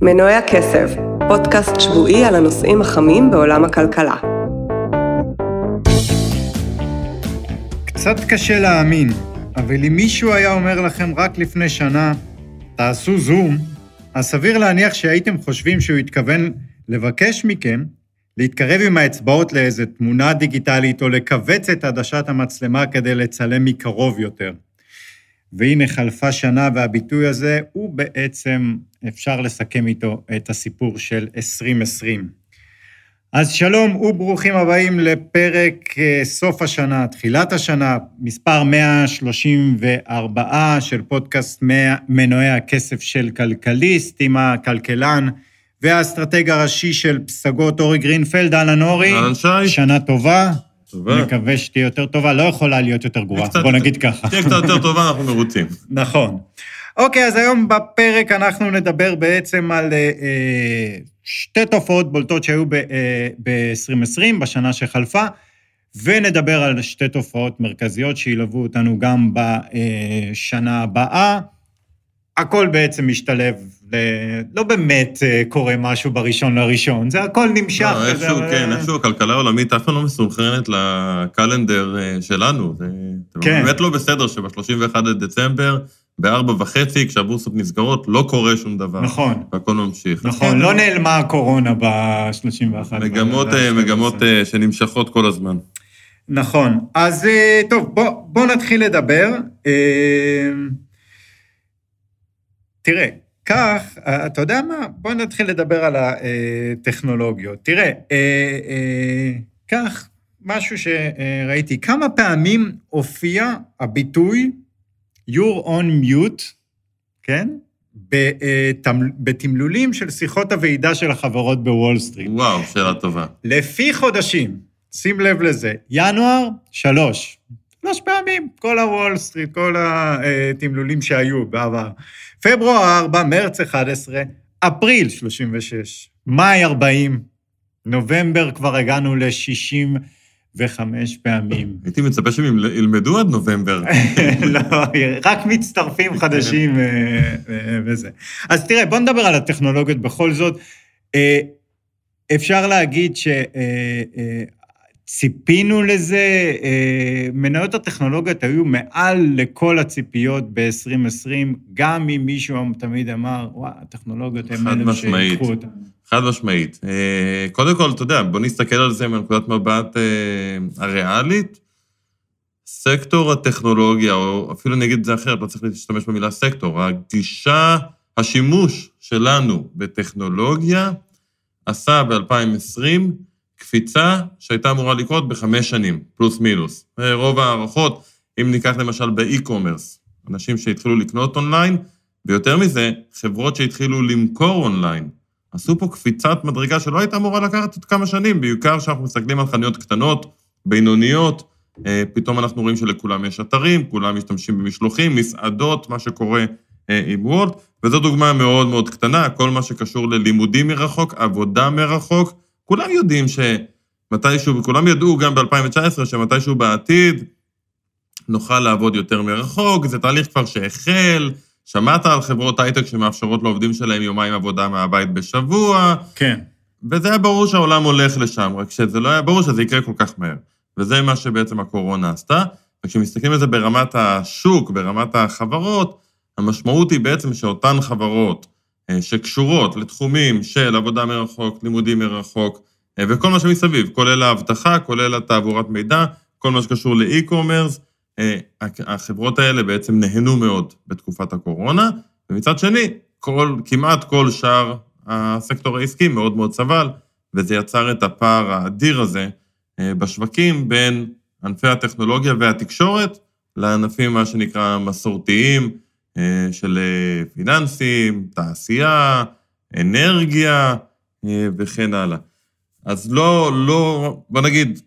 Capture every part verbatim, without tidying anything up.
מנועי הקסב, פודקאסט שבועי על הנושאים החמים בעולם הכלכלה. קצת קשה להאמין, אבל אם מישהו היה אומר לכם רק לפני שנה, תעשו זום, אז סביר להניח שהייתם חושבים שהוא התכוון לבקש מכם, להתקרב עם האצבעות לאיזו תמונה דיגיטלית, או לקבץ את עדשת המצלמה כדי לצלם מקרוב יותר. והנה חלפה שנה, והביטוי הזה הוא בעצם, אפשר לסכם איתו את הסיפור של עשרים עשרים. אז שלום וברוכים הבאים לפרק סוף השנה, תחילת השנה, מספר מאה שלושים וארבע של פודקאסט מנועי הכסף של כלכליסט, עם הכלכלן והאסטרטג הראשי של פסגות אורי גרינפלד. אהלן אורי, שנה טובה. טובה. מקווה שתהיה יותר טובה, לא יכולה להיות יותר גרועה, בוא נגיד ככה. תהיה קצת יותר טובה, אנחנו מרוצים. נכון. אוקיי, אז היום בפרק אנחנו נדבר בעצם על אה, שתי תופעות בולטות שהיו ב-עשרים עשרים, בשנה שחלפה, ונדבר על שתי תופעות מרכזיות שילוו אותנו גם בשנה הבאה. הכל בעצם משתלב, לא באמת קורה משהו בראשון לראשון, זה הכל נמשך. לא, איכשהו, כן, איכשהו הכלכלה העולמית אף פעם לא מסונכרנת לקלנדר שלנו, זה באמת לא בסדר שב-שלושים ואחד לדצמבר, בארבע וחצי, כשהבורסות נסגרות, לא קורה שום דבר. נכון. והכל ממשיך. נכון, לא נעלמה הקורונה ב-שלושים ואחת. מגמות, מגמות שנמשכות כל הזמן. נכון, אז טוב, בוא נתחיל לדבר. תראה, כך, אתה יודע מה? בוא נתחיל לדבר על הטכנולוגיות. תראה, כך, משהו שראיתי, כמה פעמים הופיע הביטוי You're on mute, כן? בתמלולים של שיחות הוועידה של החברות בוול סטריט. וואו, שאלה טובה. לפי חודשים, שים לב לזה, ינואר, שלוש. שלוש פעמים, כל הוול סטריט, כל התמלולים שהיו בעבר. פברואר ארבע, מרץ אחד עשרה, אפריל שלושים ושש, מאי ארבעים, נובמבר כבר הגענו ל-שישים וחמש פעמים. הייתי מצפה שהם ילמדו עד נובמבר. לא, רק מצטרפים חדשים וזה. אז תראה, בוא נדבר על הטכנולוגיות בכל זאת. אפשר להגיד ש... ציפינו לזה, מניות הטכנולוגיות היו מעל לכל הציפיות ב-עשרים עשרים, גם אם מישהו תמיד אמר, וואה, הטכנולוגיות הם אלה שיקחו אותם. חד משמעית. קודם כל, אתה יודע, בוא נסתכל על זה מנקודת מבט הריאלית. סקטור הטכנולוגיה, או אפילו נגיד את זה אחרת, לא צריך להשתמש במילה סקטור, הגישה, השימוש שלנו בטכנולוגיה, עשה ב-אלפיים עשרים, קפיצה שהייתה אמורה לקרות בחמש שנים, פלוס מינוס. רוב הערכות, אם ניקח למשל באי-קומרס, אנשים שהתחילו לקנות אונליין, ויותר מזה, חברות שהתחילו למכור אונליין, עשו פה קפיצת מדרגה שלא הייתה אמורה לקחת עוד כמה שנים, בעיקר שאנחנו מסתכלים על חנויות קטנות, בינוניות, פתאום אנחנו רואים שלכולם יש אתרים, כולם משתמשים במשלוחים, מסעדות, מה שקורה עם וולט, וזו דוגמה מאוד מאוד קטנה, כל מה שקשור ללימודים מרחוק, עבודה מרחוק, כולם יודעים שמתישהו, וכולם ידעו גם ב-אלפיים תשע עשרה, שמתישהו בעתיד נוכל לעבוד יותר מרחוק, זה תהליך כבר שהחל, שמעת על חברות הייטק שמאפשרות לעובדים שלהם יומיים עבודה מהבית בשבוע, כן. וזה היה ברור שהעולם הולך לשם, רק שזה לא היה ברור שזה יקרה כל כך מהר, וזה מה שבעצם הקורונה עשתה, וכשמסתכלים על זה ברמת השוק, ברמת החברות, המשמעות היא בעצם שאותן חברות, שקשורות לתחומים של עבודה מרחוק, לימודים מרחוק, וכל מה שמסביב, כולל ההבטחה, כולל התעבורת מידע, כל מה שקשור לאי-קומרס, החברות האלה בעצם נהנו מאוד בתקופת הקורונה, ומצד שני, כל, כמעט כל שאר הסקטור העסקי מאוד מאוד סבל, וזה יצר את הפער האדיר הזה בשווקים בין ענפי הטכנולוגיה והתקשורת, לענפים מה שנקרא מסורתיים, של פיננסים, תעשייה, אנרגיה וכן הלאה. אז לא, לא, בוא נגיד,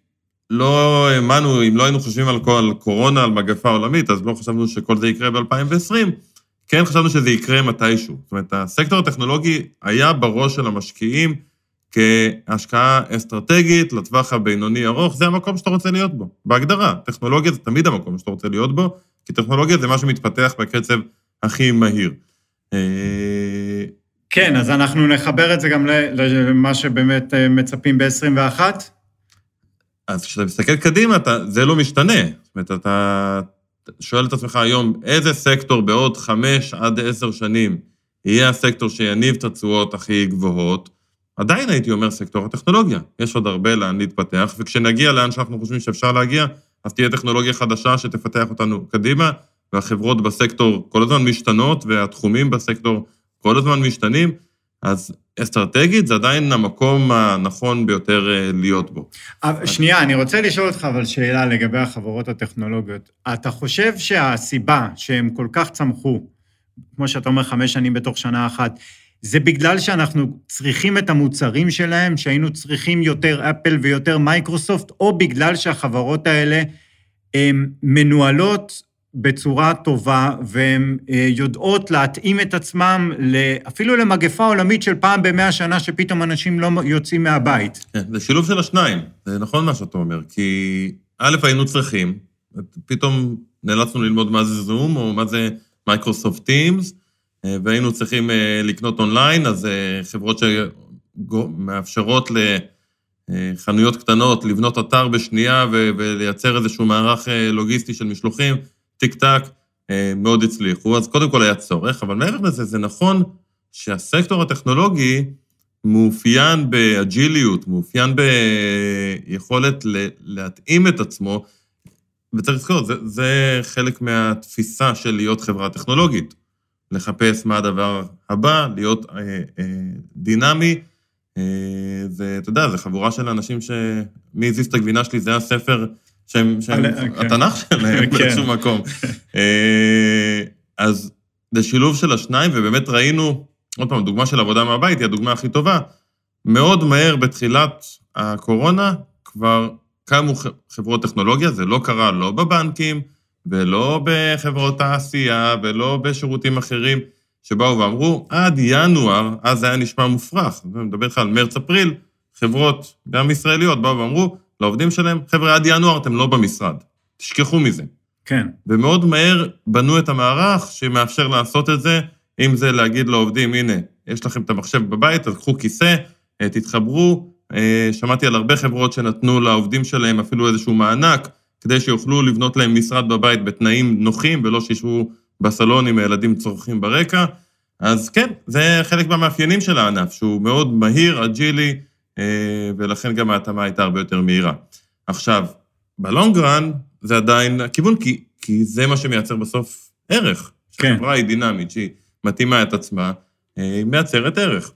לא האמנו, אם לא היינו חושבים על כל קורונה, על מגפה עולמית, אז לא חשבנו שכל זה יקרה ב-אלפיים ועשרים, כן חשבנו שזה יקרה מתישהו. זאת אומרת, הסקטור הטכנולוגי היה בראש של המשקיעים כהשקעה אסטרטגית לטווח הבינוני ארוך, זה המקום שאתה רוצה להיות בו. בהגדרה, טכנולוגיה זה תמיד המקום שאתה רוצה להיות בו, כי טכנולוגיה זה מה שמתפתח בקצב הכי מהיר. כן, אז אנחנו נחבר את זה גם למה שבאמת מצפים ב-עשרים ואחת. אז כשאתה מסתכל קדימה, אתה, זה לא משתנה. זאת אומרת, אתה שואל את עצמך היום, איזה סקטור בעוד חמש עד עשר שנים יהיה הסקטור שיניב את התשואות הכי גבוהות, עדיין הייתי אומר סקטור הטכנולוגיה. יש עוד הרבה לאן להתפתח, וכשנגיע לאן שאנחנו חושבים שאפשר להגיע, אז תהיה טכנולוגיה חדשה שתפתח אותנו קדימה, והחברות בסקטור כל הזמן משתנות, והתחומים בסקטור כל הזמן משתנים, אז אסטרטגית זה עדיין המקום הנכון ביותר להיות בו. שנייה, אני רוצה לשאול אותך אבל שאלה לגבי החברות הטכנולוגיות. אתה חושב שהסיבה שהם כל כך צמחו, כמו שאתה אומר חמש שנים בתוך שנה אחת, זה בגלל שאנחנו צריכים את המוצרים שלהם, שהיינו צריכים יותר אפל ויותר מייקרוסופט, או בגלל שהחברות האלה הן מנוהלות בצורה טובה, והן יודעות להתאים את עצמם אפילו למגפה עולמית של פעם במאה שנה, שפתאום אנשים לא יוצאים מהבית. כן, זה שילוב של השניים, זה נכון מה שאתה אומר, כי א' היינו צריכים, פתאום נאלצנו ללמוד מה זה זום, או מה זה מייקרוסופט טימס, והיינו צריכים לקנות אונליין, אז חברות שמאפשרות לחנויות קטנות לבנות אתר בשנייה ולייצר איזשהו מערך לוגיסטי של משלוחים, טיק טק, מאוד הצליחו. אז קודם כל היה צורך, אבל מעבר לזה זה נכון שהסקטור הטכנולוגי מאופיין באג'יליות, מאופיין ביכולת להתאים את עצמו, וצריך לזכור, זה, זה חלק מהתפיסה של להיות חברה טכנולוגית. לחפש מה הדבר הבא, להיות אה, אה, דינמי, אה, ואתה יודע, זו חבורה של אנשים שמי הזיז את הגבינה שלי, זה הספר שהם, שהם okay. התנ"ך שלהם באיזשהו מקום. אה, אז זה שילוב של השניים, ובאמת ראינו, עוד פעם, דוגמה של עבודה מהבית, היא הדוגמה הכי טובה, מאוד מהר בתחילת הקורונה, כבר קמו חברות טכנולוגיה, זה לא קרה לא בבנקים, ולא בחברות העשייה, ולא בשירותים אחרים, שבאו ואמרו, עד ינואר, אז זה היה נשמע מופרך, אני מדבר לך על מרץ-אפריל, חברות, גם ישראליות, באו ואמרו, לעובדים שלהם, חבר'ה, עד ינואר אתם לא במשרד, תשכחו מזה. כן. ומאוד מהר בנו את המערך, שמאפשר לעשות את זה, אם זה להגיד לעובדים, הנה, יש לכם את המחשב בבית, אז קחו כיסא, תתחברו, שמעתי על הרבה חברות שנתנו לעובדים שלהם אפילו איזשהו מענק, כדי שיוכלו לבנות להם משרד בבית בתנאים נוחים, ולא שישבו בסלון עם הילדים צורכים ברקע. אז כן, זה חלק מהמאפיינים של הענף, שהוא מאוד מהיר, אג'ילי, ולכן גם ההתאמה הייתה הרבה יותר מהירה. עכשיו, בלונגרן זה עדיין הכיוון, כי, כי זה מה שמייצר בסוף ערך. כן. שהחברה היא דינמית, שהיא מתאימה את עצמה, היא מייצרת ערך.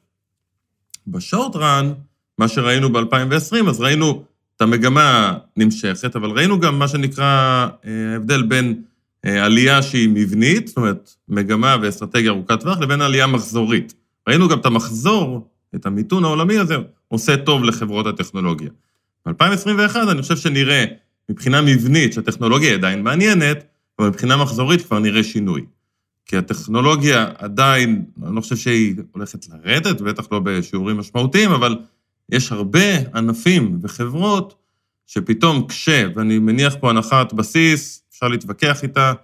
בשורט-רן, מה שראינו ב-אלפיים ועשרים, אז ראינו את המגמה נמשכת, אבל ראינו גם מה שנקרא הבדל בין עלייה שהיא מבנית, זאת אומרת, מגמה ואסטרטגיה ארוכת טווח, לבין עלייה מחזורית. ראינו גם את המחזור, את המיתון העולמי הזה, עושה טוב לחברות הטכנולוגיה. ב-אלפיים עשרים ואחת אני חושב שנראה, מבחינה מבנית, שהטכנולוגיה עדיין מעניינת, אבל מבחינה מחזורית כבר נראה שינוי. כי הטכנולוגיה עדיין, אני לא חושב שהיא הולכת לרדת, בטח לא בשיעורים משמעותיים, אבל יש הרבה ענפים וחברות שפתאום כשה, ואני מניח פה הנחת בסיס, אפשר להתווכח איתה,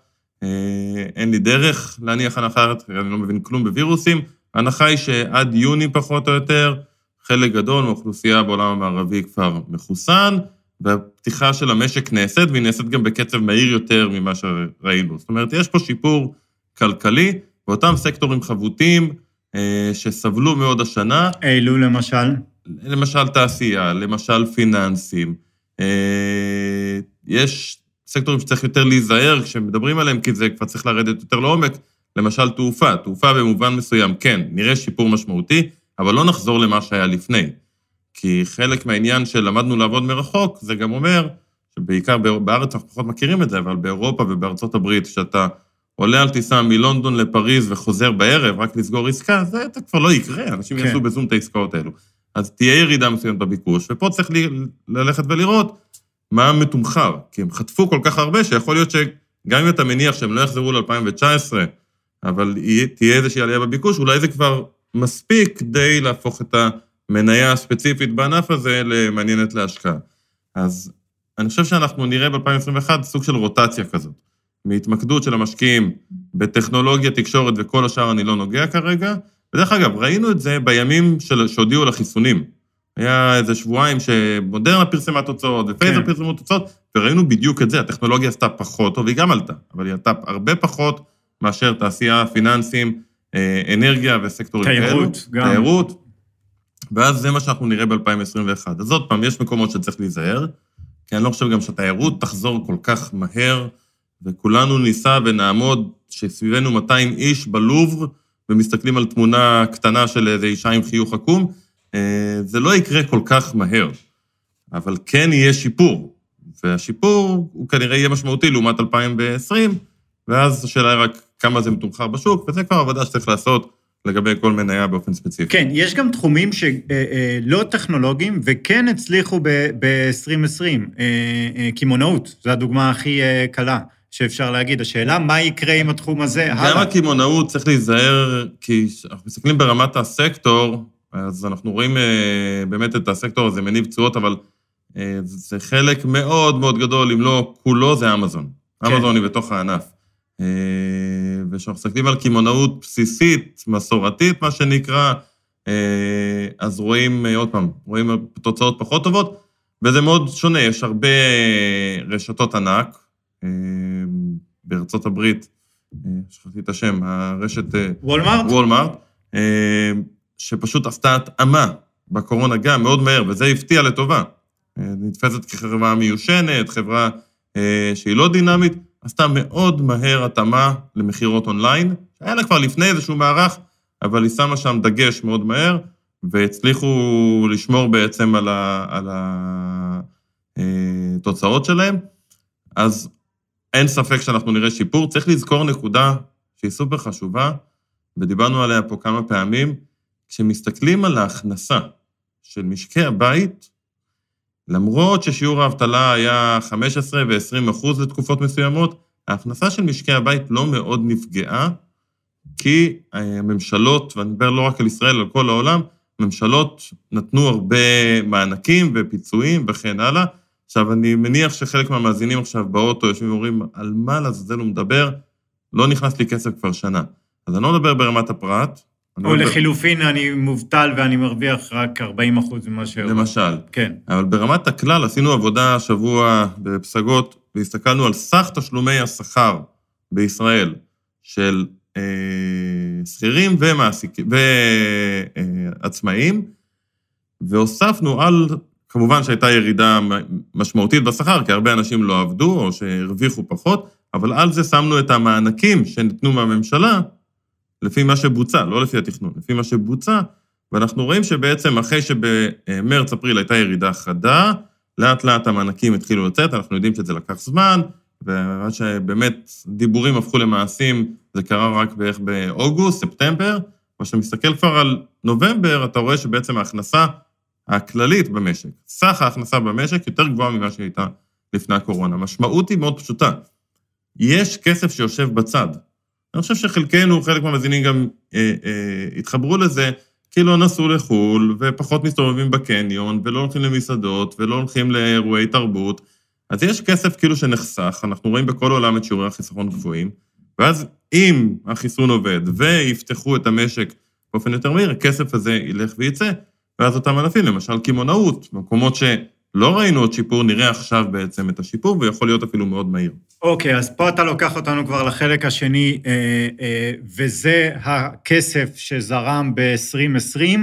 אין לי דרך להניח הנחת, אני לא מבין כלום בווירוסים, ההנחה היא שעד יוני פחות או יותר, חלק גדול מאוכלוסייה בעולם המערבי כבר מחוסן, והפתיחה של המשק נעשית, והיא נעשית גם בקצב מהיר יותר ממה שראינו. זאת אומרת, יש פה שיפור כלכלי, ואותם סקטורים חבותיים שסבלו מאוד השנה. אילו למשל? למשל תעשייה, למשל פיננסים. יש סקטורים שצריך יותר להיזהר כשמדברים עליהם, כי זה כבר צריך לרדת יותר לעומק, למשל תעופה. תעופה במובן מסוים, כן, נראה שיפור משמעותי, אבל לא נחזור למה שהיה לפני. כי חלק מהעניין שלמדנו לעבוד מרחוק, זה גם אומר, שבעיקר בארץ אנחנו פחות מכירים את זה, אבל באירופה ובארצות הברית, שאתה עולה על טיסה מלונדון לפריז וחוזר בערב, רק לסגור עסקה, זה כבר לא יקרה, אנשים כן. יעשו בזום את העסקאות האלו. אז תהיה ירידה מסוימת בביקוש, ופה צריך ללכת ולראות מה מתומחר, כי הם חטפו כל כך הרבה, שיכול להיות שגם אם אתה מניח שהם לא יחזרו ל-אלפיים תשע עשרה, אבל תהיה איזושהי עלייה בביקוש, אולי זה כבר מספיק כדי להפוך את המניה הספציפית בענף הזה למעניינת להשקעה. אז אני חושב שאנחנו נראה ב-אלפיים עשרים ואחת סוג של רוטציה כזאת, מהתמקדות של המשקיעים בטכנולוגיה, תקשורת וכל השאר אני לא נוגע כרגע, ודרך אגב, ראינו את זה בימים של, שהודיעו לחיסונים. היה איזה שבועיים שמודרנה פרסמה תוצאות, ופייזר כן. פרסמו תוצאות, וראינו בדיוק את זה, הטכנולוגיה עשתה פחות, והיא גם עלתה, אבל היא עלתה הרבה פחות מאשר תעשייה, פיננסים, אנרגיה וסקטורים כאלו. תיירות, גם. תיירות, ואז זה מה שאנחנו נראה ב-אלפיים עשרים ואחת. אז עוד פעם, יש מקומות שצריך להיזהר, כי אני לא חושב גם שהתיירות תחזור כל כך מהר, וכולנו ניסע ונעמוד שסביבנו מאתיים איש בלובר, ומסתכלים על תמונה קטנה של איזה אישה עם חיוך עקום, זה לא יקרה כל כך מהר, אבל כן יהיה שיפור, והשיפור הוא כנראה יהיה משמעותי לעומת אלפיים ועשרים, ואז השאלה היא רק כמה זה מתומחר בשוק, וזה כבר עבודה שצריך לעשות לגבי כל מניה באופן ספציפי. כן, יש גם תחומים שלא טכנולוגיים, וכן הצליחו ב-עשרים עשרים, כימונאות, זו הדוגמה הכי קלה. שאפשר להגיד, השאלה, מה יקרה עם התחום הזה? גם הכימונאות צריך להיזהר, כי אנחנו מסתכלים ברמת הסקטור, אז אנחנו רואים באמת את הסקטור הזה מניב תשואות, אבל זה חלק מאוד מאוד גדול, אם לא כולו, זה אמזון. אמזון היא בתוך הענף. וכשאנחנו מסתכלים על כימונאות בסיסית, מסורתית, מה שנקרא, אז רואים, עוד פעם, רואים תוצאות פחות טובות, וזה מאוד שונה, יש הרבה רשתות ענק, בארצות הברית, שכחתי את השם, הרשת... וולמארט? וולמארט, שפשוט עשתה התאמה בקורונה גם מאוד מהר, וזה הפתיע לטובה. נתפסת כחברה מיושנת, חברה שהיא לא דינמית, עשתה מאוד מהר התאמה למחירות אונליין, שהיה לה כבר לפני איזשהו מערך, אבל היא שמה שם דגש מאוד מהר, והצליחו לשמור בעצם על, ה, על התוצאות שלהם. אז אין ספק שאנחנו נראה שיפור. צריך לזכור נקודה שהיא סופר חשובה, ודיברנו עליה פה כמה פעמים, כשמסתכלים על ההכנסה של משקי הבית, למרות ששיעור האבטלה היה חמש עשרה ו-עשרים אחוז לתקופות מסוימות, ההכנסה של משקי הבית לא מאוד נפגעה, כי הממשלות, ואני מדבר לא רק על ישראל, על כל העולם, ממשלות נתנו הרבה מענקים ופיצויים וכן הלאה. עכשיו, אני מניח שחלק מהמאזינים עכשיו באוטו יושבים ואומרים, על מה לזלזל הוא מדבר? לא נכנס לי כסף כבר שנה. אז אני לא מדבר ברמת הפרט. או לחילופין, אני מובטל ואני מרוויח רק ארבעים אחוז ממה שהוא. למשל. כן. אבל ברמת הכלל, עשינו עבודה השבוע בפסגות, והסתכלנו על סך תשלומי השכר בישראל, של אה, שכירים ומעסיקים, ועצמאים, והוספנו על, כמובן שהייתה ירידה משמעותית בשכר, כי הרבה אנשים לא עבדו, או שהרוויחו פחות, אבל על זה שמנו את המענקים שניתנו מהממשלה, לפי מה שבוצע, לא לפי התכנון, לפי מה שבוצע, ואנחנו רואים שבעצם אחרי שבמרץ אפריל הייתה ירידה חדה, לאט לאט המענקים התחילו לצאת, אנחנו יודעים שזה לקח זמן, ומה שבאמת דיבורים הפכו למעשים, זה קרה רק בערך באוגוסט, ספטמבר, וכשאתה מסתכל כבר על נובמבר, אתה רואה שבעצם ההכנסה הכללית במשק, סך ההכנסה במשק יותר גבוהה ממה שהייתה לפני הקורונה. המשמעות היא מאוד פשוטה. יש כסף שיושב בצד. אני חושב שחלקנו, חלק מהמאזינים גם אה, אה, התחברו לזה, כי לא נסעו לחול, ופחות מסתובבים בקניון, ולא הולכים למסעדות, ולא הולכים לאירועי תרבות. אז יש כסף כאילו שנחסך, אנחנו רואים בכל העולם את שיעורי החיסכון גבוהים, ואז אם החיסון עובד, ויפתחו את המשק באופן יותר מהיר, הכסף הזה ילך וייצא, ואז אותם ענפים, למשל כימונאות, במקומות שלא ראינו עוד שיפור, נראה עכשיו בעצם את השיפור, ויכול להיות אפילו מאוד מהיר. אוקיי, אז פה אתה לוקח אותנו כבר לחלק השני, וזה הכסף שזרם ב-עשרים עשרים,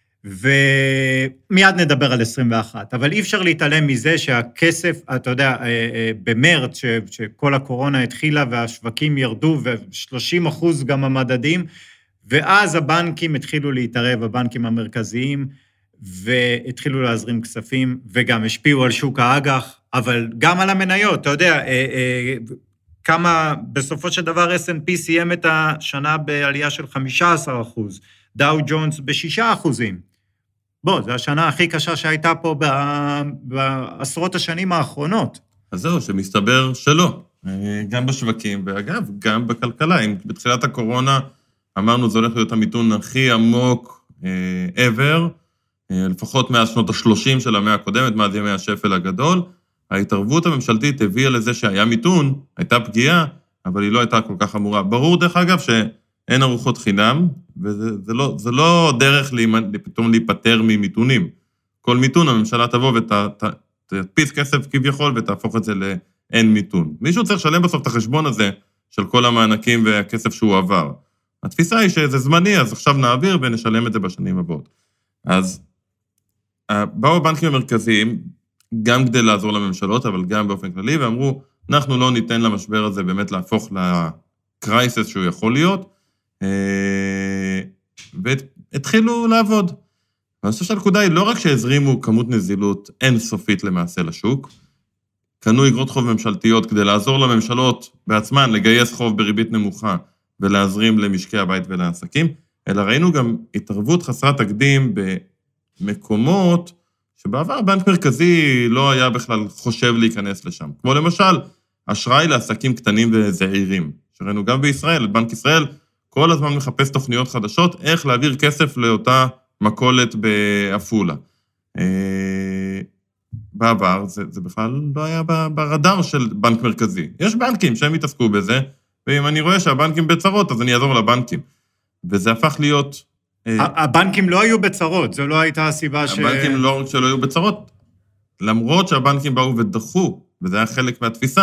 ומיד נדבר על עשרים ואחת, אבל אי אפשר להתעלם מזה שהכסף, אתה יודע, במרץ, שכל הקורונה התחילה והשווקים ירדו, ו-שלושים אחוז גם המדדים, ואז הבנקים התחילו להתערב, הבנקים המרכזיים, והתחילו להזרים כספים, וגם השפיעו על שוק האג"ח, אבל גם על המניות, אתה יודע, כמה, בסופו של דבר אס אנד פי סיים את השנה בעלייה של חמישה עשר אחוז, דאו ג'ונס בשישה אחוזים. בוא, זו השנה הכי קשה שהייתה פה בעשרות השנים האחרונות. אז זהו, שמסתבר שלא, גם בשווקים, ואגב, גם בכלכלה. אם בתחילת הקורונה אמרנו, זה הולך להיות המיתון הכי עמוק ever, לפחות מאז שנות ה-שלושים של המאה הקודמת, מאז ימי השפל הגדול, ההתערבות הממשלתית הביאה לזה שהיה מיתון, הייתה פגיעה, אבל היא לא הייתה כל כך אמורה. ברור דרך אגב אין ארוחות חינם, וזה זה לא, זה לא דרך פתאום להיפטר ממיתונים. כל מיתון, הממשלה תבוא ותדפיס כסף כביכול, ותהפוך את זה לאין מיתון. מישהו צריך לשלם בסוף את החשבון הזה, של כל המענקים והכסף שהוא עבר. התפיסה היא שזה זמני, אז עכשיו נעביר ונשלם את זה בשנים הבאות. אז באו הבנקים המרכזיים, גם כדי לעזור לממשלות, אבל גם באופן כללי, ואמרו, אנחנו לא ניתן למשבר הזה באמת להפוך לקרייסס שהוא יכול להיות, והתחילו לעבוד. ואני חושב שהנקודה היא לא רק שהזרימו כמות נזילות אינסופית למעשה לשוק, קנו אגרות חוב ממשלתיות כדי לעזור לממשלות בעצמן לגייס חוב בריבית נמוכה ולהזרים למשקי הבית ולעסקים, אלא ראינו גם התערבות חסרת תקדים במקומות שבעבר בנק מרכזי לא היה בכלל חושב להיכנס לשם. כמו למשל, אשראי לעסקים קטנים וזעירים, שראינו גם בישראל, בנק ישראל כל הזמן מחפש תוכניות חדשות, איך להעביר כסף לאותה מקולת באפולה. בעבר, זה, זה בכלל לא היה ברדאר של בנק מרכזי. יש בנקים שהם התעסקו בזה, ואם אני רואה שהבנקים בצרות, אז אני אעזור לבנקים. וזה הפך להיות... הבנקים לא היו בצרות, זו לא הייתה הסיבה ש... הבנקים לא רק שלא היו בצרות, למרות שהבנקים באו ודחו, וזה היה חלק מהתפיסה,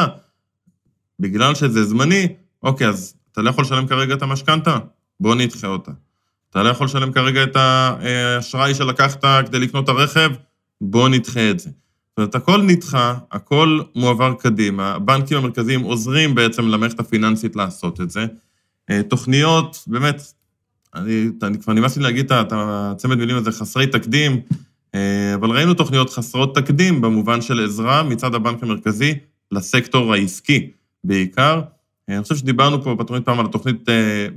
בגלל שזה זמני, אוקיי, אז אתה לא יכול לשלם כרגע את המשכנתה, בוא נדחה אותה. אתה לא יכול לשלם כרגע את האשראי שלקחת כדי לקנות את הרכב, בוא נדחה את זה. זאת אומרת, הכל נדחה, הכל מועבר קדימה, הבנקים המרכזיים עוזרים בעצם למערכת הפיננסית לעשות את זה. תוכניות, באמת, אני, אני כבר נמאס לי להגיד את הצמד מילים הזה, חסרי תקדים, אבל ראינו תוכניות חסרות תקדים, במובן של עזרה מצד הבנק המרכזי לסקטור העסקי בעיקר. אני חושב שדיברנו פה בתוכנית פעם על התוכנית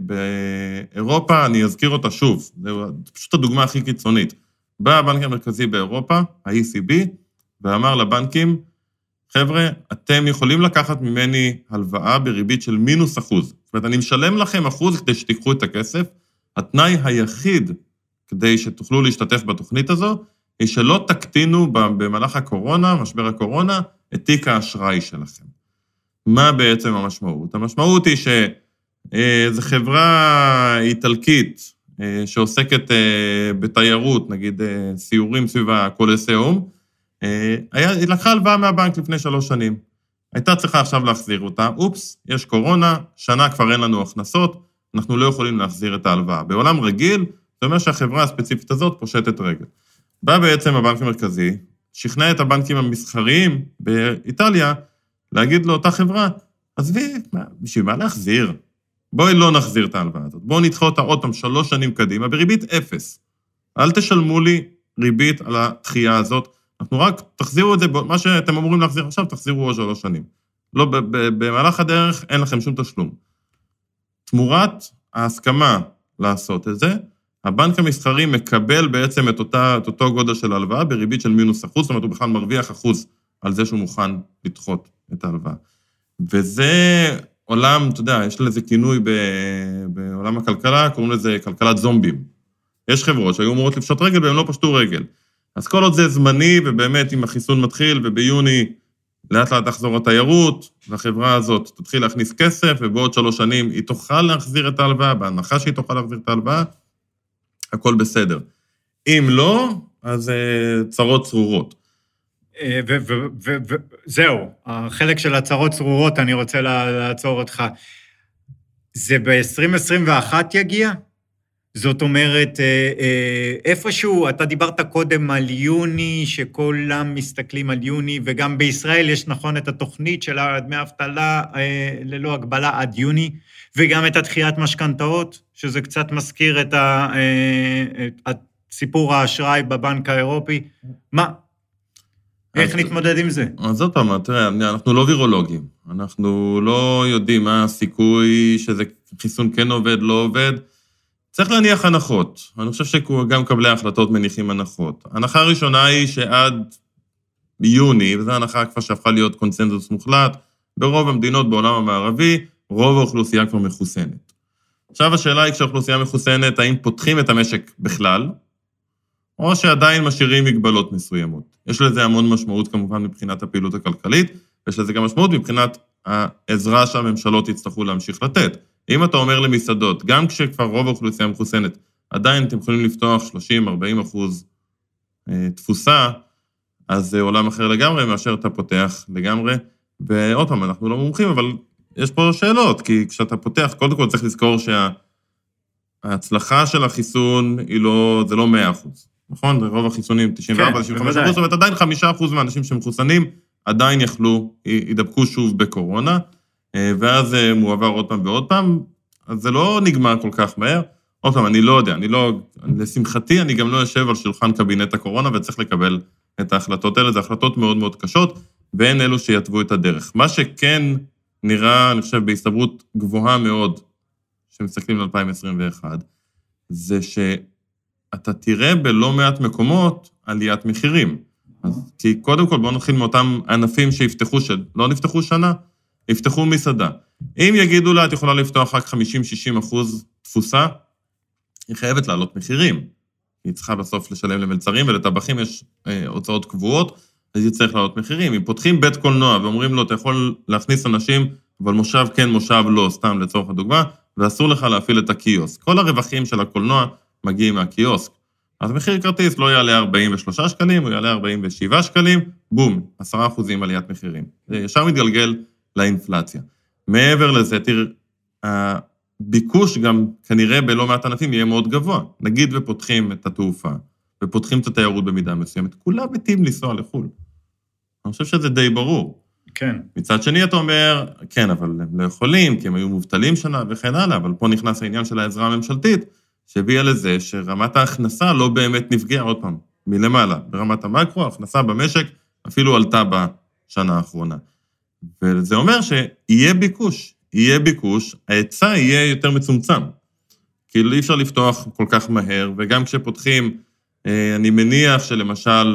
באירופה, אני אזכיר אותה שוב, זו פשוט הדוגמה הכי קיצונית. בא הבנק המרכזי באירופה, ה-E C B, ואמר לבנקים, חבר'ה, אתם יכולים לקחת ממני הלוואה בריבית של מינוס אחוז. זאת אומרת, אני משלם לכם אחוז כדי שתיקחו את הכסף. התנאי היחיד כדי שתוכלו להשתתף בתוכנית הזו, היא שלא תקטינו במהלך הקורונה, משבר הקורונה, את תיק האשראי שלכם. מה בעצם המשמעות? המשמעות היא שזו חברה איטלקית, שעוסקת בתיירות, נגיד סיורים סביב הקולוסיאום, היא לקחה הלוואה מהבנק לפני שלוש שנים. הייתה צריכה עכשיו להחזיר אותה, אופס, יש קורונה, שנה כבר אין לנו הכנסות, אנחנו לא יכולים להחזיר את ההלוואה. בעולם רגיל, זה אומר שהחברה הספציפית הזאת פושטת רגל. בא בעצם הבנק המרכזי, שכנע את הבנקים המסחריים באיטליה, להגיד לאותה חברה, עזבי, בשביל מה להחזיר? בואי לא נחזיר את ההלוואה הזאת, בואו נדחה אותה עוד פעם שלוש שנים קדימה, בריבית אפס. אל תשלמו לי ריבית על התחייה הזאת, אנחנו רק תחזירו את זה, מה שאתם אמורים להחזיר עכשיו, תחזירו עוד שלוש שנים. לא, במהלך הדרך אין לכם שום תשלום. תמורת ההסכמה לעשות את זה, הבנק המסחרי מקבל בעצם את, אותה, את אותו גודל של ההלוואה, בריבית של מינוס אחוז, זאת אומרת, הוא בכלל מרוויח אחוז על זה שהוא מוכן לדחות את ההלוואה. וזה עולם, אתה יודע, יש לזה כינוי בעולם הכלכלה, קוראים לזה כלכלת זומבים. יש חברות שהיו אמורות לפשוט רגל, והם לא פשטו רגל. אז כל עוד זה זמני, ובאמת אם החיסון מתחיל, וביוני לאט לאט תחזור התיירות, והחברה הזאת תתחיל להכניס כסף, ובעוד שלוש שנים היא תוכל להחזיר את ההלוואה, בהנחה שהיא תוכל להחזיר את ההלוואה, הכל בסדר. אם לא, אז צרות צרורות. וזהו, החלק של הצרות צרורות, אני רוצה לעצור אותך. זה ב-עשרים עשרים ואחת יגיע? זאת אומרת, איפשהו, אתה דיברת קודם על יוני, שכולם מסתכלים על יוני, וגם בישראל יש נכון את התוכנית של דמי אבטלה ללא הגבלה עד יוני, וגם את התחיית משכנתאות, שזה קצת מזכיר את הסיפור האשראי בבנק האירופי. מה? איך נתמודד עם זה? אז זאת פעם, תראה, אנחנו לא וירולוגים, אנחנו לא יודעים מה הסיכוי שזה חיסון כן עובד, לא עובד, צריך להניח הנחות. אני חושב שגם קבלי ההחלטות מניחים הנחות. ההנחה הראשונה היא שעד יוני, וזו ההנחה כבר שהפכה להיות קונצנזוס מוחלט, ברוב המדינות בעולם המערבי, רוב האוכלוסייה כבר מחוסנת. עכשיו השאלה היא, כשהאוכלוסייה מחוסנת, האם פותחים את המשק בכלל, או שעדיין משאירים מגבלות מסוימות. יש לזה המון משמעות כמובן מבחינת הפעילות הכלכלית, ויש לזה גם משמעות מבחינת העזרה שהממשלות יצטרכו להמשיך לתת. אם אתה אומר למסעדות, גם כשכבר רוב האוכלוסייה מחוסנת, עדיין אתם יכולים לפתוח שלושים עד ארבעים אחוז תפוסה, אז זה עולם אחר לגמרי, מאשר אתה פותח לגמרי, ועוד פעם, אנחנו לא מומחים, אבל יש פה שאלות, כי כשאתה פותח, קודם כל צריך לזכור שההצלחה של החיסון היא לא, זה לא מאה אחוז, נכון? רוב החיסונים תשעים וארבע עד תשעים וחמישה אחוז, אבל עדיין חמישה אחוז מהאנשים שמחוסנים, עדיין יכלו, ידבקו שוב בקורונה, ואז מועבר עוד פעם ועוד פעם, אז זה לא נגמר כל כך מהר. עוד פעם, אני לא יודע, אני לא, לשמחתי, אני גם לא יושב על שולחן קבינט הקורונה, וצריך לקבל את ההחלטות האלה, זה החלטות מאוד מאוד קשות, ואין אלו שיתוו את הדרך. מה שכן נראה, אני חושב, בהסתברות גבוהה מאוד, שמסתכלים ל-אלפיים עשרים ואחת, זה שאתה תראה בלא מעט מקומות עליית מחירים. אז, כי קודם כל, בואו נתחיל מאותם ענפים שיפתחו, שלא נפתחו שנה, יפתחו מסעדה. אם יגידו לה, את יכולה לפתוח רק חמישים עד שישים אחוז תפוסה, היא חייבת לעלות מחירים. היא צריכה בסוף לשלם למלצרים, ולטבחים יש אה, הוצאות קבועות, אז היא צריך לעלות מחירים. אם פותחים בית קולנוע ואומרים לו, אתה יכול להכניס אנשים, אבל מושב כן, מושב לא, סתם לצורך הדוגמה, ואסור לך להפעיל את הקיוסק. כל הרווחים של הקולנוע מגיעים מהקיוסק. אז מחיר כרטיס לא יעלה ארבעים ושלושה שקלים, הוא יעלה ארבעים ושבעה שקלים, בום, עשרה אחוזים עליית מחירים. זה ישר מתגלגל לאינפלציה. מעבר לזה, תראה, הביקוש גם כנראה בלא מעט ענפים יהיה מאוד גבוה. נגיד ופותחים את התעופה, ופותחים את התיירות במידה מסוימת, כולם מתים לנסוע לחו"ל. אני חושב שזה די ברור. כן. מצד שני אתה אומר, כן, אבל הם לא יכולים, כי הם היו מובטלים שנה וכן הלאה, אבל פה נכנס העניין של העזרה הממשלתית, שהביאה לזה שרמת ההכנסה לא באמת נפגעה עוד פעם, מלמעלה. ברמת המקרו, ההכנסה במשק אפילו עלתה בשנה האחרונה. וזה אומר שיהיה ביקוש, יהיה ביקוש, ההיצע יהיה יותר מצומצם. כאילו אי אפשר לפתוח כל כך מהר, וגם כשפותחים, אני מניח שלמשל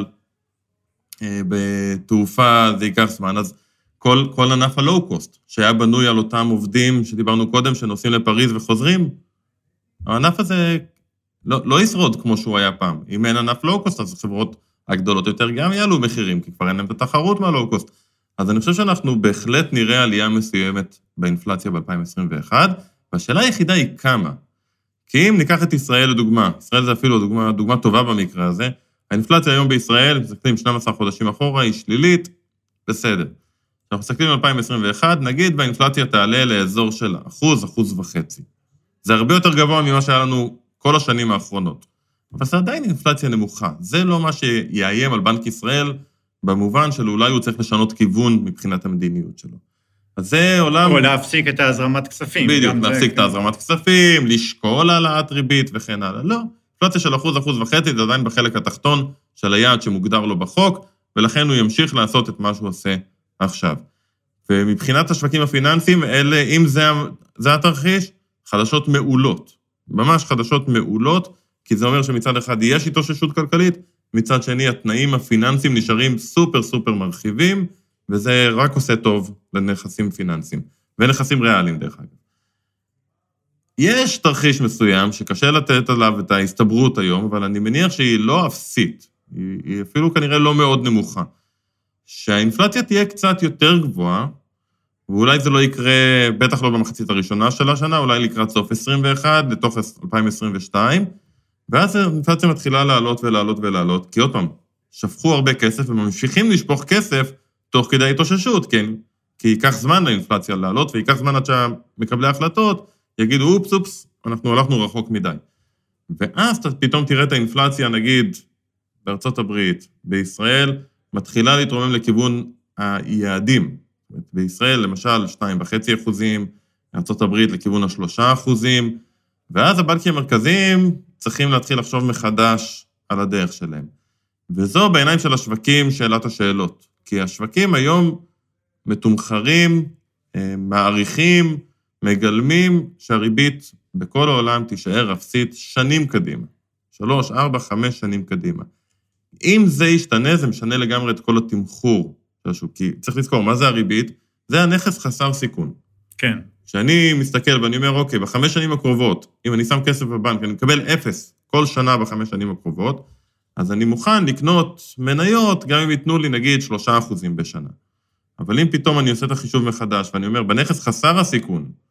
בתעופה זה ייקח זמן, אז כל, כל ענף הלואו-קוסט, שהיה בנוי על אותם עובדים שדיברנו קודם, שנוסעים לפריז וחוזרים, הענף הזה לא, לא ישרוד כמו שהוא היה פעם. אם אין ענף לואו-קוסט, אז החברות הגדולות יותר גם יעלו מחירים, כי כבר אין להם את התחרות מהלואו-קוסט. אז אני חושב שאנחנו בהחלט נראה עלייה מסוימת באינפלציה ב-אלפיים עשרים ואחת, והשאלה היחידה היא כמה. כי אם ניקח את ישראל לדוגמה, ישראל זה אפילו דוגמה, דוגמה טובה במקרה הזה, האינפלציה היום בישראל, מסתכלים שנים עשר חודשים אחורה, היא שלילית, בסדר. כשאנחנו מסתכלים ב-אלפיים עשרים ואחת, נגיד והאינפלציה תעלה לאזור של אחוז, אחוז וחצי. זה הרבה יותר גבוה ממה שהיה לנו כל השנים האחרונות. אבל זה עדיין אינפלציה נמוכה. זה לא מה שיאיים על בנק ישראל, במובן של אולי הוא צריך לשנות כיוון מבחינת המדיניות שלו. אז זה עולם... או להפסיק את ההזרמת כספים. בדיוק, להפסיק את ההזרמת כספים, לשקול העלאת ריבית וכן הלאה. לא, אינפלציה של אחוז, אחוז וחצי, זה עדיין בחלק התחתון של היעד שמוגדר לו בחוק, ולכן הוא ימשיך לעשות את מה שהוא עושה עכשיו. ומבחינת השווקים הפיננסיים, אלה, אם זה, זה התרחיש, חדשות מעולות. ממש חדשות מעולות, כי זה אומר שמצד אחד יש התאוששות כלכלית, מצד שני התנאים הפיננסיים נשארים סופר סופר מרחיבים, וזה רק עושה טוב לנכסים פיננסיים, ונכסים ריאליים דרך אגב. יש תרחיש מסוים שקשה לתת עליו את ההסתברות היום, אבל אני מניח שהיא לא אפסית, היא, היא אפילו כנראה לא מאוד נמוכה, שהאינפלציה תהיה קצת יותר גבוהה, ואולי זה לא יקרה, בטח לא במחצית הראשונה של השנה, אולי לקראת סוף עשרים ואחת, לתוך אלפיים עשרים ושתיים, ואז האינפלציה מתחילה לעלות ולעלות ולעלות, כי עוד פעם, שפכו הרבה כסף וממשיכים לשפוך כסף תוך כדי התאוששות, כן? כי ייקח זמן לאינפלציה לעלות, וייקח זמן עד שהמקבלי ההחלטות יגידו, אופס, אופס, אנחנו הלכנו רחוק מדי. ואז פתאום תראה את האינפלציה, נגיד, בארצות הברית, בישראל, מתחילה להתרומם לכיוון היעדים. בישראל, למשל, שתיים וחצי אחוזים, בארצות הברית לכיוון השלושה אחוזים, ואז הבנקים המרכזיים צריכים להתחיל לחשוב מחדש על הדרך שלהם. וזו בעיניים של השווקים שאלת השאלות. כי השווקים היום מתומחרים, מעריכים, מגלמים שהריבית בכל העולם תישאר אפסית שנים קדימה. שלוש, ארבע, חמש שנים קדימה. אם זה ישתנה, זה משנה לגמרי את כל התמחור של השוק. כי צריך לזכור, מה זה הריבית? זה הנכס חסר סיכון. כן. כשאני מסתכל ואני אומר, אוקיי, בחמש שנים הקרובות, אם אני שם כסף בבנק, אני מקבל אפס כל שנה בחמש שנים הקרובות, אז אני מוכן לקנות מניות, גם אם ייתנו לי, נגיד, שלושה אחוזים בשנה. אבל אם פתאום אני עושה את החישוב מחדש, ואני אומר, בנכס חסר הסיכון,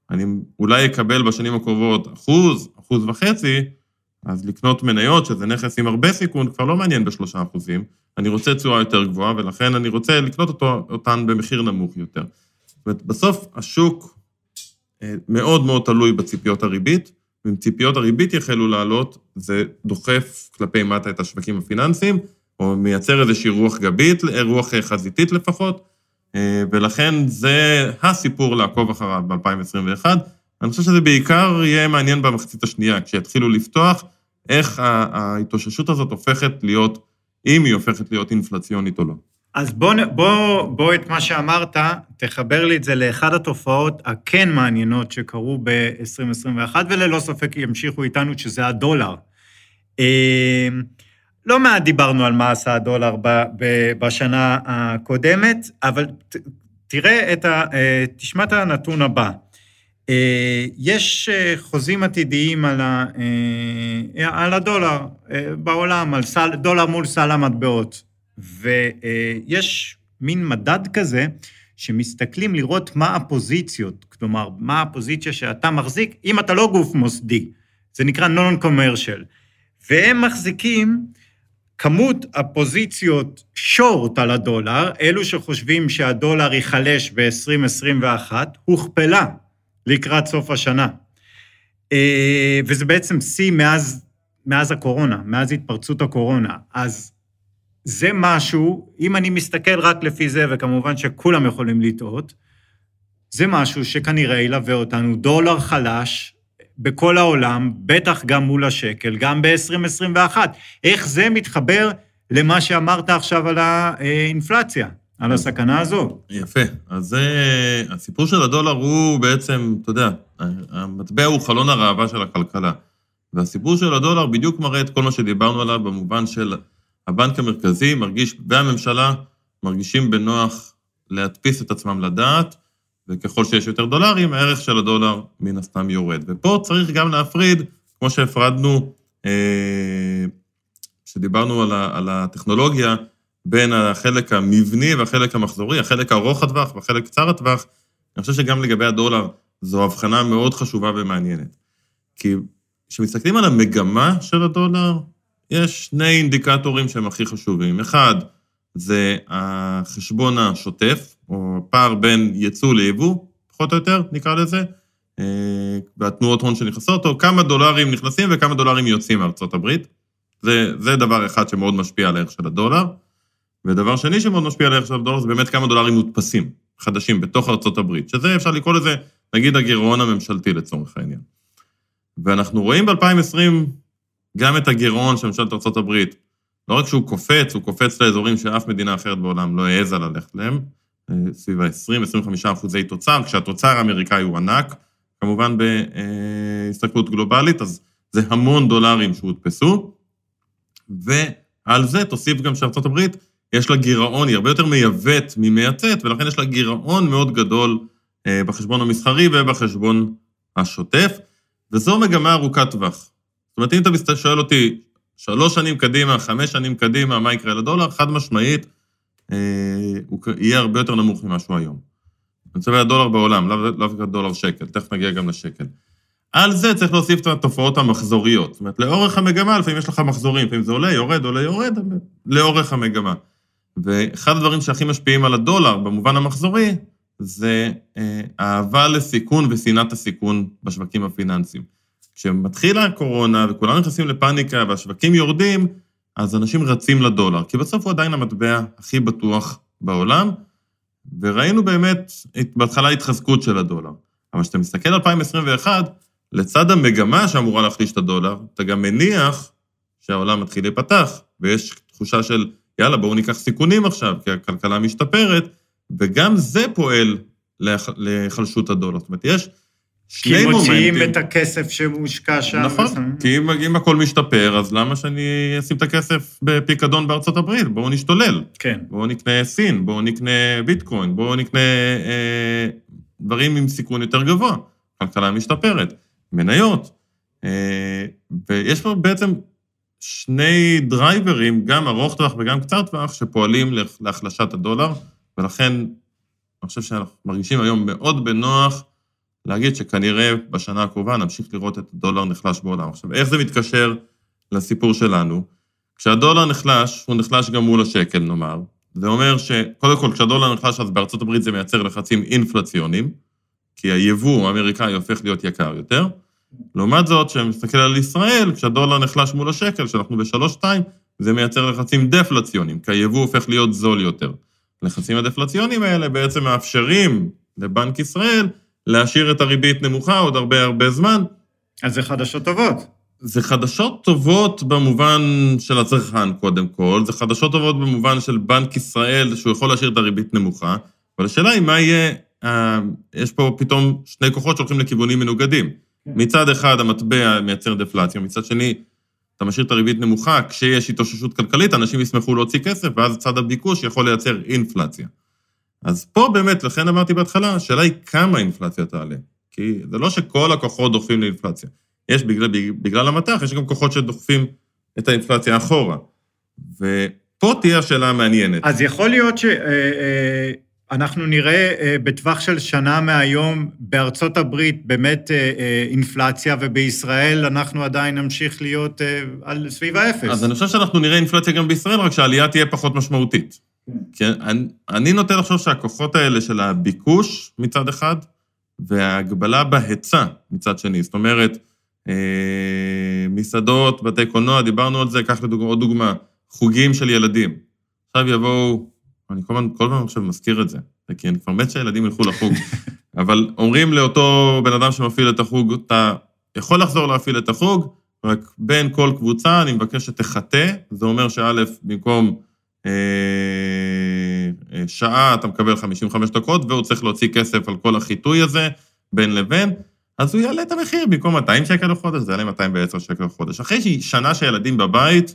אני אולי אקבל בשנים הקרובות אחוז, אחוז וחצי, אז לקנות מניות, שזה נכס עם הרבה סיכון, כבר לא מעניין בשלושה אחוזים, אני רוצה תשואה יותר גבוהה, ולכן אני רוצה לקנות אותו, אותן במחיר נמוך יותר. זאת אומרת, בסוף השוק מאוד מאוד תלוי בציפיות הריבית, ואם ציפיות הריבית יחלו לעלות, זה דוחף כלפי מטה את השווקים הפיננסיים, או מייצר איזושהי רוח גבית, רוח חזיתית לפחות, ולכן זה הסיפור לעקוב אחריו ב-אלפיים עשרים ואחת. אני חושב שזה בעיקר יהיה מעניין במחצית השנייה, כשיתחילו לפתוח, איך ההתאוששות הזאת הופכת להיות, אם היא הופכת להיות אינפלציונית או לא. אז בוא, בוא, בוא את מה שאמרת, תחבר לי את זה לאחד התופעות הכן מעניינות שקרו ב-עשרים עשרים ואחת, וללא ספק ימשיכו איתנו שזה הדולר. לא מעט דיברנו על מה עשה הדולר בשנה הקודמת, אבל תראה את ה... תשמע את הנתון הבא. יש חוזים עתידיים על, ה... על הדולר בעולם, על סל... דולר מול סל המטבעות, ויש מין מדד כזה שמסתכלים לראות מה הפוזיציות, כלומר, מה הפוזיציה שאתה מחזיק, אם אתה לא גוף מוסדי, זה נקרא non-commercial, והם מחזיקים כמות הפוזיציות שורט על הדולר, אלו שחושבים שהדולר ייחלש ב-עשרים עשרים ואחת, הוכפלה לקראת סוף השנה. וזה בעצם שיא מאז, מאז הקורונה, מאז התפרצות הקורונה. אז זה משהו, אם אני מסתכל רק לפי זה, וכמובן שכולם יכולים לטעות, זה משהו שכנראה ילווה אותנו, דולר חלש, בכל העולם, בטח גם מול השקל, גם ב-עשרים עשרים ואחת. איך זה מתחבר למה שאמרת עכשיו על האינפלציה, על הסכנה הזו? יפה. אז זה, הסיפור של הדולר הוא בעצם, אתה יודע, המטבע הוא חלון הראווה של הכלכלה. והסיפור של הדולר בדיוק מראה את כל מה שדיברנו עליו, במובן של הבנק המרכזי מרגיש, והממשלה מרגישים בנוח להדפיס את עצמם לדעת, וככל שיש יותר דולרים, הערך של הדולר מן הסתם יורד. ופה צריך גם להפריד, כמו שהפרדנו, שדיברנו על, על הטכנולוגיה, בין החלק המבני והחלק המחזורי, החלק ארוך הטווח והחלק קצר הטווח, אני חושב שגם לגבי הדולר, זו הבחנה מאוד חשובה ומעניינת. כי כשמסתכלים על המגמה של הדולר, יש שני אינדיקטורים שהם הכי חשובים. אחד, זה החשבון השוטף, או פער בין ייצוא ליבוא, פחות או יותר, נקרא לזה, והתנועות הון שנכנסות, או כמה דולרים נכנסים וכמה דולרים יוצאים מארצות הברית. זה, זה דבר אחד שמאוד משפיע על הערך של הדולר, ודבר שני שמאוד משפיע על הערך של הדולר, זה באמת כמה דולרים מודפסים, חדשים, בתוך ארצות הברית, שזה אפשר לקרוא לזה, נגיד, הגירעון הממשלתי לצורך העניין. ואנחנו רואים ב-אלפיים ועשרים גם את הגירעון של ממשלת ארצות הברית, לא רק שהוא קופץ, הוא קופץ לאזורים שאף מדינה אחרת בעולם לא העזה ללכת להם, סביב ה-עשרים עד עשרים וחמישה אחוזי תוצר, כשהתוצר האמריקאי הוא ענק, כמובן בהסתכלות גלובלית, אז זה המון דולרים שהודפסו, ועל זה תוסיף גם שארצות הברית, יש לה גירעון, היא הרבה יותר מייבאת ממייצאת, ולכן יש לה גירעון מאוד גדול בחשבון המסחרי ובחשבון השוטף, וזו מגמה ארוכת טווח. זאת אומרת, אם אתה שואל אותי, שלוש שנים קדימה, חמש שנים קדימה, מה יקרה לדולר, חד משמעית, הוא יהיה הרבה יותר נמוך ממשהו היום. אני צובע הדולר בעולם, לא רק דולר שקל, תכף נגיע גם לשקל. על זה צריך להוסיף את התופעות המחזוריות. זאת אומרת, לאורך המגמה, לפעמים יש לך מחזורים, לפעמים זה עולה, יורד, עולה, יורד, לאורך המגמה. ואחד הדברים שהכי משפיעים על הדולר, במובן המחזורי, זה אהבה לסיכון ושנאת הסיכון בשווקים הפיננסיים. כשמתחילה הקורונה וכולם נכנסים לפאניקה והשווקים יורדים, אז אנשים רצים לדולר, כי בסוף הוא עדיין המטבע הכי בטוח בעולם, וראינו באמת בהתחלה התחזקות של הדולר. אבל כשאתה מסתכל על אלפיים עשרים ואחת, לצד המגמה שאמורה להחליש את הדולר, אתה גם מניח שהעולם מתחיל להיפתח, ויש תחושה של, יאללה, בואו ניקח סיכונים עכשיו, כי הכלכלה משתפרת, וגם זה פועל לחלשות הדולר. זאת אומרת, יש שני מומנטים. כי מוציאים את הכסף שמושקע שם. נכון, ושם... כי אם, אם הכל משתפר, אז למה שאני אשים את הכסף בפיקדון בארצות הברית? בואו נשתולל. כן. בואו נקנה סין, בואו נקנה ביטקוין, בואו נקנה אה, דברים עם סיכון יותר גבוה. כלכלה משתפרת, מניות. אה, ויש פה בעצם שני דרייברים, גם ארוך טווח וגם קצר טווח, שפועלים להחלשת הדולר, ולכן אני חושב שאנחנו מרגישים היום מאוד בנוח להגיד שכנראה בשנה הקרובה נמשיך לראות את הדולר נחלש בעולם. עכשיו, איך זה מתקשר לסיפור שלנו? כשהדולר נחלש, הוא נחלש גם מול השקל, נאמר. זה אומר שקודם כל, כשהדולר נחלש, אז בארצות הברית זה מייצר לחצים אינפלציוניים, כי היבוא האמריקאי הופך להיות יקר יותר. לעומת זאת, שמסתכל על ישראל, כשהדולר נחלש מול השקל, שאנחנו בשלוש שתיים, זה מייצר לחצים דפלציוניים, כי היבוא הופך להיות זול יותר. לחצים הדפלציוניים האלה בעצם מאפשרים לבנק ישראל להשאיר את הריבית נמוכה עוד הרבה הרבה זמן. אז זה חדשות טובות. זה חדשות טובות במובן של הצרכן קודם כל, זה חדשות טובות במובן של בנק ישראל, שהוא יכול להשאיר את הריבית נמוכה, אבל השאלה היא מה יהיה, אה, יש פה פתאום שני כוחות שהולכים לכיוונים מנוגדים. מצד אחד המטבע מייצר דפלציה, מצד שני אתה משאיר את הריבית נמוכה, כשיש התאוששות כלכלית, אנשים ישמחו להוציא כסף, ואז צד הביקוש יכול לייצר אינפלציה. אז פה באמת, לכן אמרתי בהתחלה, השאלה היא כמה אינפלציה תעלה. כי זה לא שכל הכוחות דוחפים לאינפלציה. יש בגלל, בגלל המתח, יש גם כוחות שדוחפים את האינפלציה אחורה. ופה תהיה השאלה המעניינת. אז יכול להיות שאנחנו נראה בטווח של שנה מהיום, בארצות הברית באמת אינפלציה, ובישראל אנחנו עדיין נמשיך להיות על סביב האפס. אז אני חושב שאנחנו נראה אינפלציה גם בישראל, רק שהעלייה תהיה פחות משמעותית. כן, אני, אני נוטה לחשוב שהכוחות האלה של הביקוש מצד אחד, וההגבלה בהיצע מצד שני. זאת אומרת, אה, מסעדות, בתי קולנוע, דיברנו על זה, כך לדוגמה, עוד דוגמה, חוגים של ילדים. עכשיו יבואו, אני כל פעם, כל פעם עכשיו מזכיר את זה, כי אני כבר מת שהילדים ילכו לחוג, אבל אומרים לאותו בן אדם שמפעיל את החוג, אתה יכול לחזור להפעיל את החוג, רק בין כל קבוצה, אני מבקש שתחטא, זה אומר שא' במקום שעה, אתה מקבל חמישים וחמש דקות, והוא צריך להוציא כסף על כל החיתוי הזה, בין לבין, אז הוא יעלה את המחיר, במקום מאתיים שקל לחודש, זה יעלה מאתיים ועשר שקל לחודש. אחרי שנה שילדים בבית,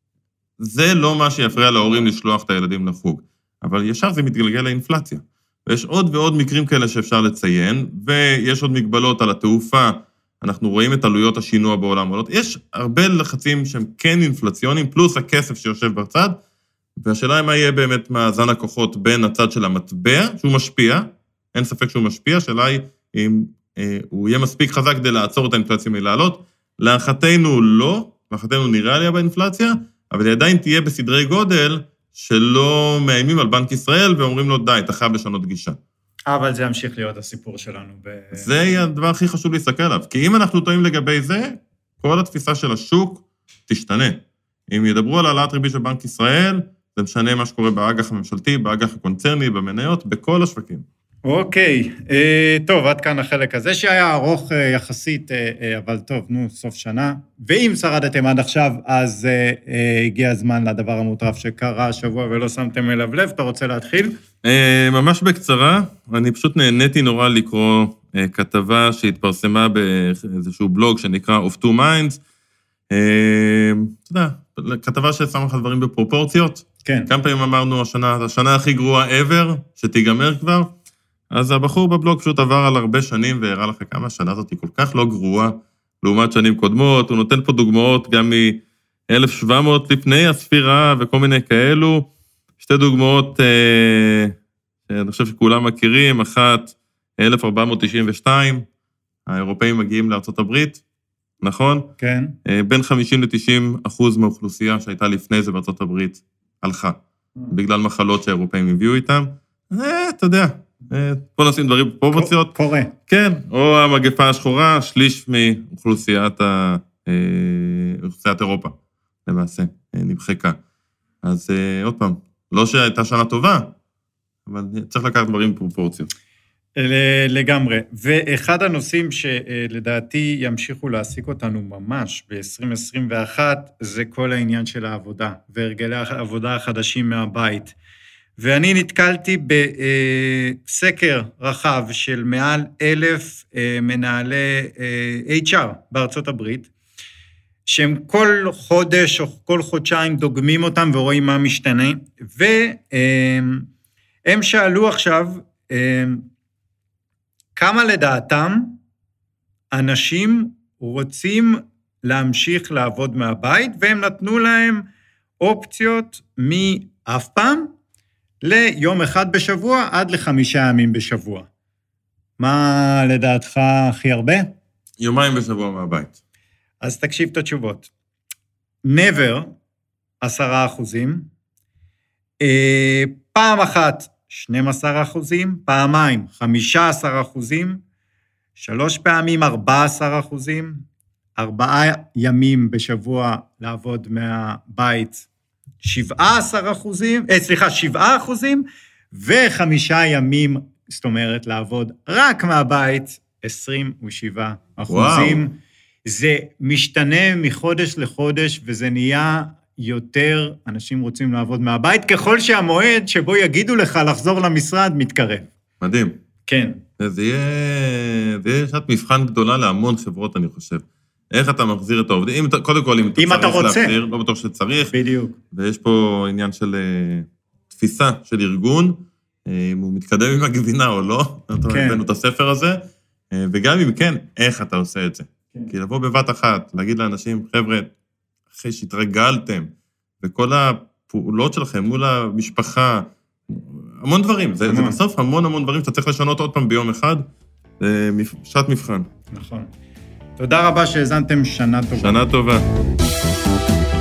זה לא מה שיפריע להורים לשלוח את הילדים לחוג, אבל ישר זה מתגלגל לאינפלציה. ויש עוד ועוד מקרים כאלה שאפשר לציין, ויש עוד מגבלות על התעופה, אנחנו רואים את עלויות השינוע בעולם. יש הרבה לחצים שהם כן אינפלציונים, פלוס הכסף שיושב בצד, והשאלה היא מה יהיה באמת מאזן הכוחות בין הצד של המטבע, שהוא משפיע, אין ספק שהוא משפיע, השאלה היא אם אה, הוא יהיה מספיק חזק כדי לעצור את האינפלציה מלעלות, להערכתנו לא, להערכתנו נראה עליה באינפלציה, אבל היא עדיין תהיה בסדרי גודל שלא מאיימים על בנק ישראל, ואומרים לו די, אתה חייב לשנות גישה. אבל זה ימשיך להיות הסיפור שלנו. ב... זה יהיה הדבר הכי חשוב להסתכל עליו, כי אם אנחנו טועים לגבי זה, כל התפיסה של השוק תשתנה. אם ידברו על העלאת ריבית של בנק ישראל, זה משנה מה שקורה באג"ח הממשלתי, באג"ח הקונצרני, במניות, בכל השווקים. אוקיי, טוב, עד כאן החלק הזה שהיה ארוך יחסית, אבל טוב, נו, סוף שנה. ואם שרדתם עד עכשיו, אז הגיע הזמן לדבר המוטרף שקרה השבוע ולא שמתם אליו לב. אתה רוצה להתחיל? ממש בקצרה, אני פשוט נהניתי נורא לקרוא כתבה שהתפרסמה באיזשהו בלוג שנקרא Of Two Minds. אתה יודע, כתבה ששמה לך דברים בפרופורציות. כן. כמה פעמים אמרנו, השנה, השנה הכי גרועה ever, שתיגמר כבר, אז הבחור בבלוג פשוט עבר על הרבה שנים, והראה לך כמה השנה הזאת היא כל כך לא גרועה, לעומת שנים קודמות, הוא נותן פה דוגמאות גם מ-אלף שבע מאות לפני הספירה, וכל מיני כאלו, שתי דוגמאות, אה, אני חושב שכולם מכירים, אחת, אלף ארבע מאות תשעים ושתיים, האירופאים מגיעים לארצות הברית, נכון? כן. אה, בין חמישים לתשעים אחוז מהאוכלוסייה שהייתה לפני זה בארצות הברית, הלכה, בגלל מחלות שהאירופאים הביאו איתם, אה, אתה יודע, פה נשים דברים בפרופורציות. קורה. כן, או המגפה השחורה, שליש מאוכלוסיית אירופה, למעשה, נמחקה. אז עוד פעם, לא שהייתה שנה טובה, אבל צריך לקחת דברים בפרופורציות. לגמרי. ואחד הנושאים שלדעתי ימשיכו להעסיק אותנו ממש ב-עשרים עשרים ואחת, זה כל העניין של העבודה, והרגלי העבודה החדשים מהבית. ואני נתקלתי בסקר רחב של מעל אלף מנהלי אייץ' אר בארצות הברית, שהם כל חודש או כל חודשיים דוגמים אותם ורואים מה משתנה, והם שאלו עכשיו, כמה לדעתם אנשים רוצים להמשיך לעבוד מהבית, והם נתנו להם אופציות מאף פעם, ליום אחד בשבוע עד לחמישה ימים בשבוע. מה לדעתך הכי הרבה? יומיים בשבוע מהבית. אז תקשיב את התשובות. never, עשרה אחוזים, פעם אחת, שנים עשר אחוזים, פעמיים, חמישה עשר אחוזים, שלוש פעמים, ארבעה עשר אחוזים, ארבעה ימים בשבוע לעבוד מהבית, שבעה עשר אחוזים, אה, סליחה, שבעה אחוזים, וחמישה ימים, זאת אומרת, לעבוד רק מהבית, עשרים ושבעה אחוזים. וואו. זה משתנה מחודש לחודש, וזה נהיה יותר אנשים רוצים לעבוד מהבית, ככל שהמועד שבו יגידו לך לחזור למשרד מתקרב. מדהים. כן. זה יהיה, זה יהיה שעת מבחן גדולה להמון חברות, אני חושב. איך אתה מחזיר את העובדים? אם, קודם כל, אם אתה אם צריך אתה רוצה. להחזיר, לא בטוח שצריך. בדיוק. ויש פה עניין של uh, תפיסה של ארגון, uh, אם הוא מתקדם עם הגבינה או לא, כן. נתנו את הספר הזה, uh, וגם אם כן, איך אתה עושה את זה. כן. כי לבוא בבת אחת, להגיד לאנשים, חבר'ה, אחרי שהתרגלתם, וכל הפעולות שלכם מול המשפחה, המון דברים, זה, זה בסוף המון המון דברים שאתה צריך לשנות עוד פעם ביום אחד, שעת מבחן. נכון. תודה רבה שהזנתם, שנה טובה. שנה טובה.